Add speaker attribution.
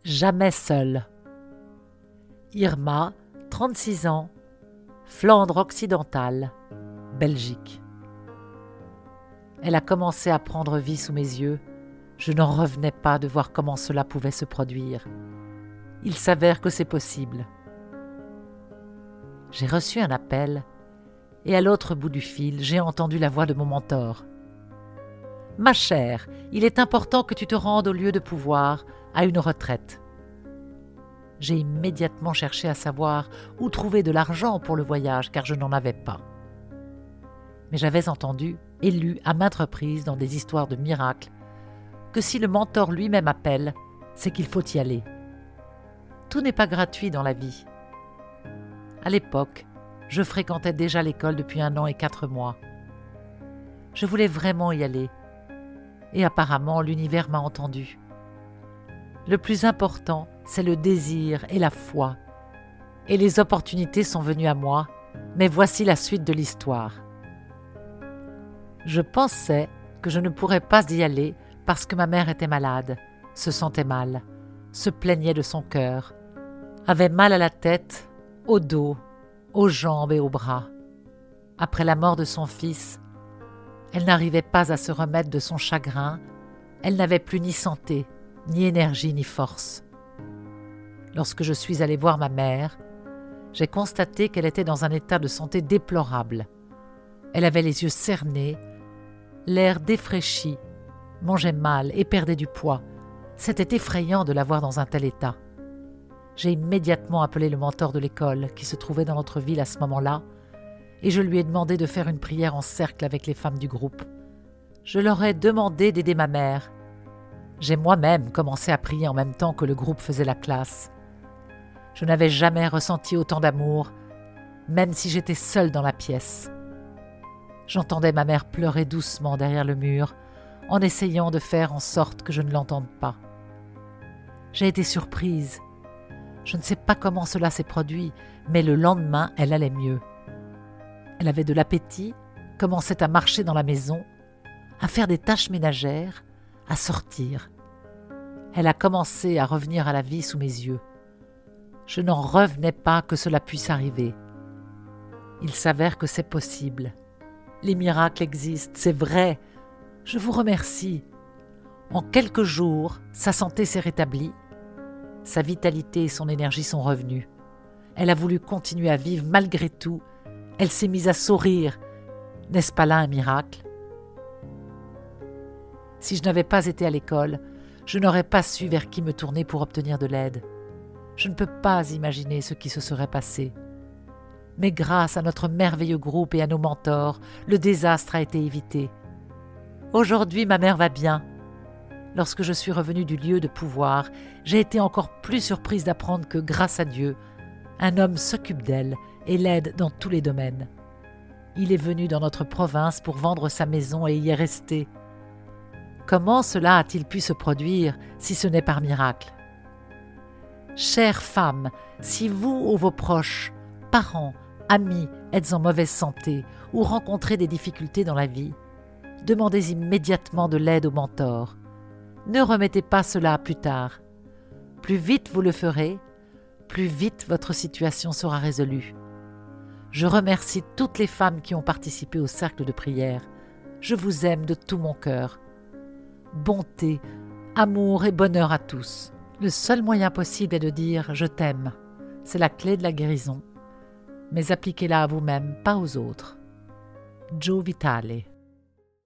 Speaker 1: Jamais seule. Irma, 36 ans, Flandre occidentale, Belgique. Elle a commencé à prendre vie sous mes yeux. Je n'en revenais pas de voir comment cela pouvait se produire. Il s'avère que c'est possible. J'ai reçu un appel et à l'autre bout du fil, j'ai entendu la voix de mon mentor. « Ma chère, il est important que tu te rendes au lieu de pouvoir, à une retraite. » J'ai immédiatement cherché à savoir où trouver de l'argent pour le voyage, car je n'en avais pas. Mais j'avais entendu et lu à maintes reprises dans des histoires de miracles que si le mentor lui-même appelle, c'est qu'il faut y aller. Tout n'est pas gratuit dans la vie. À l'époque, je fréquentais déjà l'école depuis 1 an et 4 mois. Je voulais vraiment y aller. Et apparemment, l'univers m'a entendu. Le plus important, c'est le désir et la foi. Et les opportunités sont venues à moi, mais voici la suite de l'histoire. Je pensais que je ne pourrais pas y aller parce que ma mère était malade, se sentait mal, se plaignait de son cœur, avait mal à la tête, au dos, aux jambes et aux bras. Après la mort de son fils, elle n'arrivait pas à se remettre de son chagrin, elle n'avait plus ni santé, ni énergie, ni force. Lorsque je suis allée voir ma mère, j'ai constaté qu'elle était dans un état de santé déplorable. Elle avait les yeux cernés, l'air défraîchi, mangeait mal et perdait du poids. C'était effrayant de la voir dans un tel état. J'ai immédiatement appelé le mentor de l'école qui se trouvait dans notre ville à ce moment-là et je lui ai demandé de faire une prière en cercle avec les femmes du groupe. Je leur ai demandé d'aider ma mère. J'ai moi-même commencé à prier en même temps que le groupe faisait la classe. Je n'avais jamais ressenti autant d'amour, même si j'étais seule dans la pièce. J'entendais ma mère pleurer doucement derrière le mur, en essayant de faire en sorte que je ne l'entende pas. J'ai été surprise. Je ne sais pas comment cela s'est produit, mais le lendemain, elle allait mieux. Elle avait de l'appétit, commençait à marcher dans la maison, à faire des tâches ménagères, à sortir. Elle a commencé à revenir à la vie sous mes yeux. Je n'en revenais pas que cela puisse arriver. Il s'avère que c'est possible. Les miracles existent, c'est vrai. Je vous remercie. En quelques jours, sa santé s'est rétablie. Sa vitalité et son énergie sont revenues. Elle a voulu continuer à vivre malgré tout. Elle s'est mise à sourire. N'est-ce pas là un miracle? Si je n'avais pas été à l'école, je n'aurais pas su vers qui me tourner pour obtenir de l'aide. Je ne peux pas imaginer ce qui se serait passé. Mais grâce à notre merveilleux groupe et à nos mentors, le désastre a été évité. Aujourd'hui, ma mère va bien. Lorsque je suis revenue du lieu de pouvoir, j'ai été encore plus surprise d'apprendre que, grâce à Dieu, un homme s'occupe d'elle et l'aide dans tous les domaines. Il est venu dans notre province pour vendre sa maison et y est resté. Comment cela a-t-il pu se produire si ce n'est par miracle? Chères femmes, si vous ou vos proches, parents, amis êtes en mauvaise santé ou rencontrez des difficultés dans la vie, demandez immédiatement de l'aide au mentor. Ne remettez pas cela à plus tard. Plus vite vous le ferez, plus vite votre situation sera résolue. Je remercie toutes les femmes qui ont participé au cercle de prière. Je vous aime de tout mon cœur. Bonté, amour et bonheur à tous. Le seul moyen possible est de dire « je t'aime ». C'est la clé de la guérison. Mais appliquez-la à vous-même, pas aux autres. Joe Vitale.